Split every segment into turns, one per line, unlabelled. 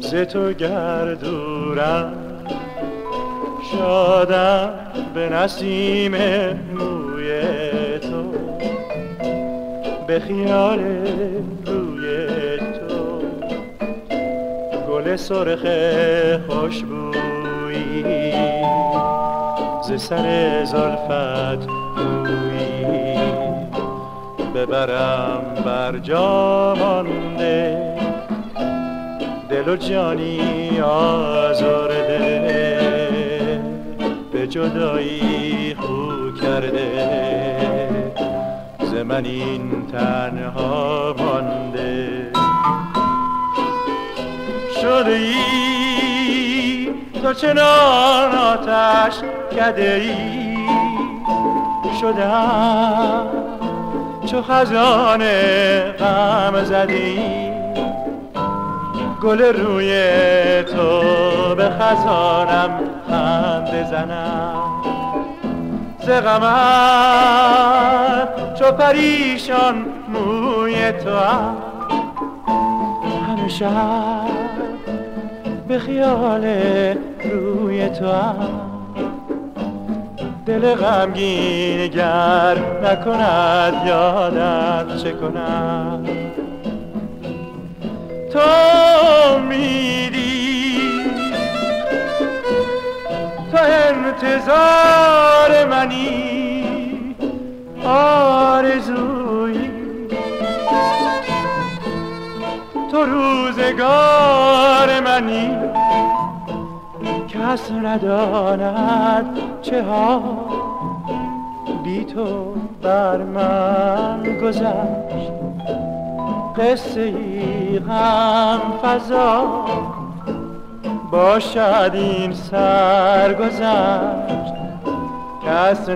ز تو گردورم شادم به نسیم موی تو، به خیال روی تو، گل سرخ خوشبویی ز سر زلفت بویی ببرم بر جا مانده، دل و جانی آزرده، به جدایی خو کرده، ز من این تنها مانده. شده ای تو چنان آتش کده ای، شدم چو خزان غم زده ای، گل روی تو به خزانم خنده زنم، ز غمت چو پریشان موی تو همیشه به خیال روی تو دل غمگین گر نکند یادت چه کند. تو میدی تو انتظار منی، آرزویی تو روزگار منی، کس نداند چه ها بی تو بر من گذشت، قصه ای غم فزا باشد این سرگذشت، کس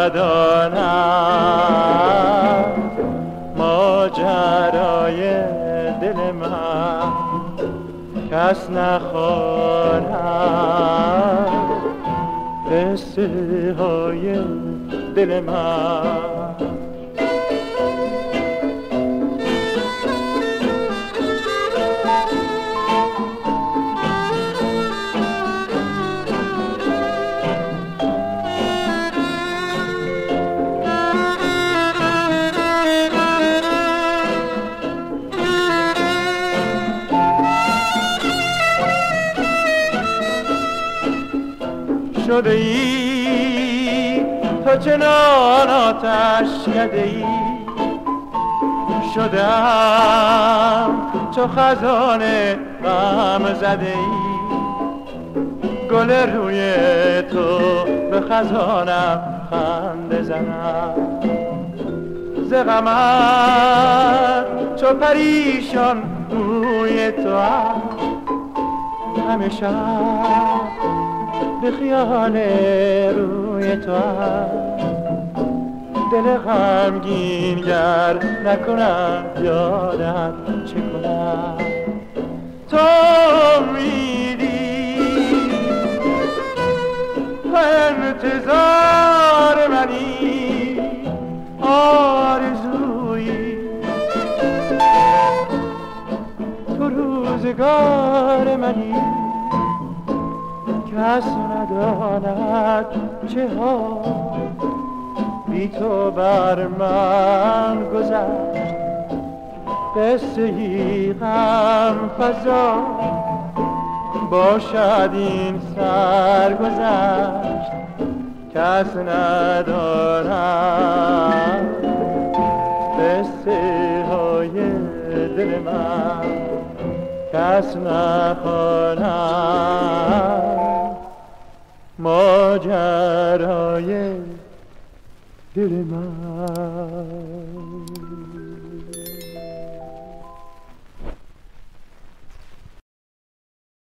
نداند ماجرای دل من، کس نخواند قصه های دل من. شده ای تو چنان آتش کده ای، شدم چو خزان غم زده ای، گل روی تو به خزانم خنده زنم، ز غمت چو پریشان روی تو همیشه به خیال روی تو دل غمگین گر نکنم یادت چه کنم. تو میدی و انتظار منی، آرزویی تو روزگار منی، کس نداند چه ها بی تو بر من گذشت، قصه ای غم فزا باشد این سرگذشت، کس نداند قصه های دل من، کس نخواند ماجرای دل من.